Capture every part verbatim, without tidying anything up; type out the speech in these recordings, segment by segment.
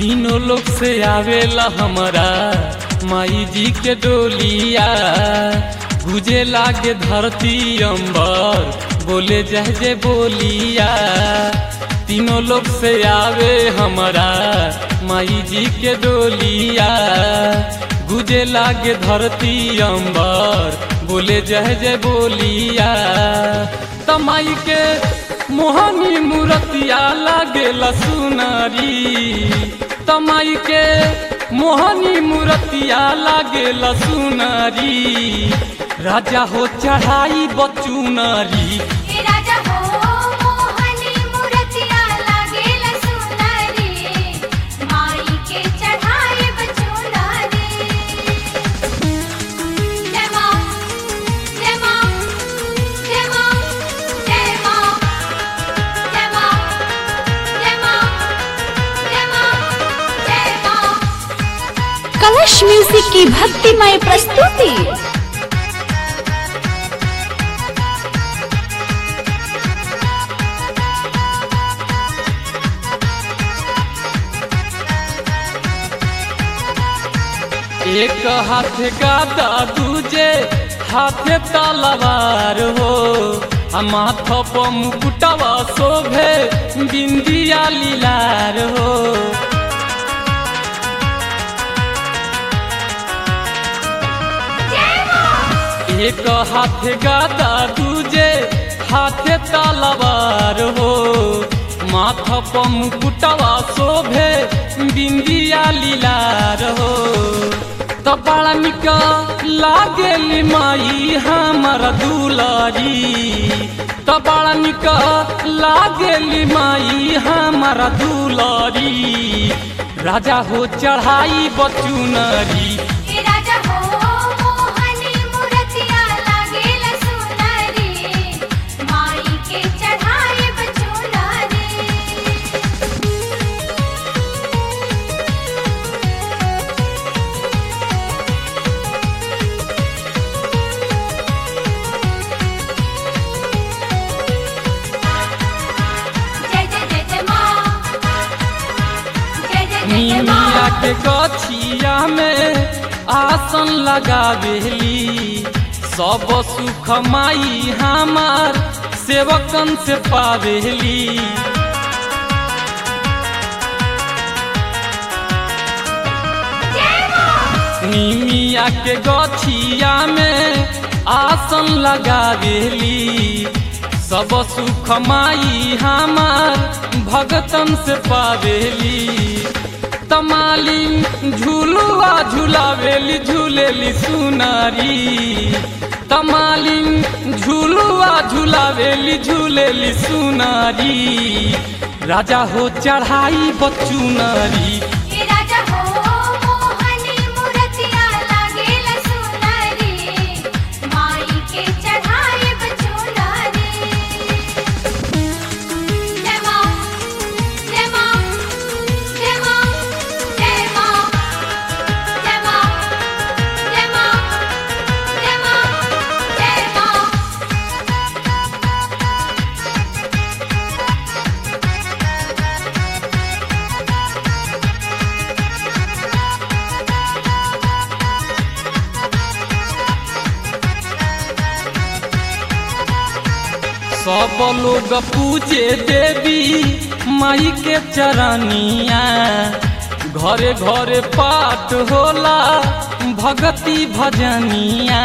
तीनों लोग से आवेला हमारा माई जी के डोलिया। गुजे लागे धरती अंबर, बोले जय जय बोलिया। तीनों लोग से आवे हमारा माई जी के डोलिया। गुजे लागे धरती अंबर, बोले जय जय बोलिया। तमाई के मोहनी मूर्तिया लागेला सुनारी। तमाई के मोहनी मूर्तिया लागेला सुनारी। राजा हो चढ़ाई बचुनारी। राजा हो मोहनी मूर्तिया लागेला सुनारी। माई के चढ़ाई बचुनारी। जय मां जय मां जय मां जय मां जय मां जय मां जय मां जय मां। कलश म्यूजिक की भक्तिमय प्रस्तुति। एक हाथ गादा दूजे हाथे तलवार हो। माथ पर मुकुटवा शोभे बिंदिया लीलार हो। एक हाथ गादा दूजे हाथे तलवार हो। माथ पर मुकुटवा शोभे बिंदिया लीलार हो। तो बड़ा निक लागेली माई हमारा दुलारी। तो बड़ा निक लागेली माई हमारा दुलारी। राजा हो चढ़ाई बचुनारी। राजा हो मोहनी मूर्तिया लागेला सुनारी। माई के चढ़ाई बचुनारी। जय जय जय जय मां जय जय जय जय मां। निमिया के गछिया में आसन लगावेली। सब सुख माई हमार सेवकन से पावेली। निमिया के गछिया में आसन लगावेली। सब सुख माई हमार भगतन से पावेली। तमालिन झूलुआ झुलावेली झूलेली सुनारी। तमालिन झूलुआ झुलावेली झूलेली सुनारी। राजा हो चढ़ाई बचुनारी। राजा हो मोहनी मूर्तिया लागेला सुनारी। माई के चढ़ाई बचुनारी। जय मां जय मां जय मां जय मां जय मां जय मां जय मां जय मां। सब लोग पूजे देवी माई के चरनिया। घरे घरे पाठ होला भगती भजनिया।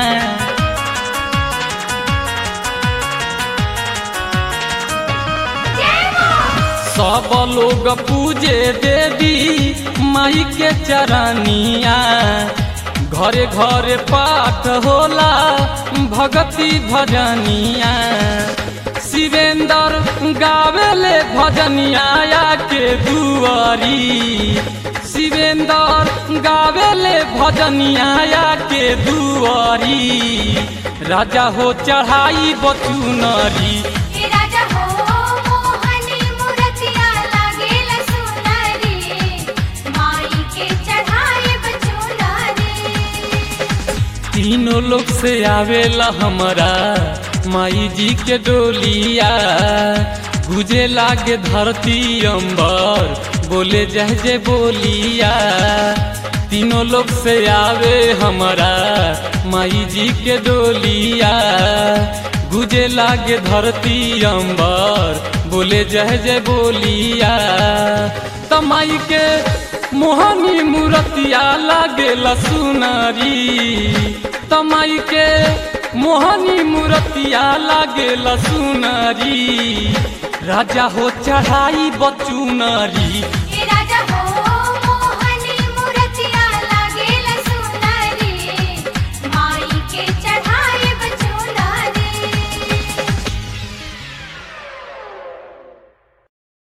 सब लोग पूजे देवी माई के चरनिया। घरे घरे पाठ होला भगती भजनिया। शिवेंद्र गावेले भजनिया के दुआरी। शिवेंद्र गावेले भजनिया के दुआरी। राजा हो चढ़ाई बचुनारी। राजा हो मोहनी मूर्तिया लागेला सुनारी। माई के चढ़ाई बचुनारी। तीनों लोग से आवेला हमारा माई जी के डोलिया। गुजे लागे धरती अंबर, बोले जय जय बोलिया। तीनों लोग से आवे हमारा माई जी के डोलिया। गुजे लागे धरती अंबर बोले जय जय बोलिया। तमाई के मोहनी मूर्तिया लागे लसुनारी। तमाई के मोहनी मूर्तिया लागे लसुनारी। राजा हो चढ़ाई बचुनारी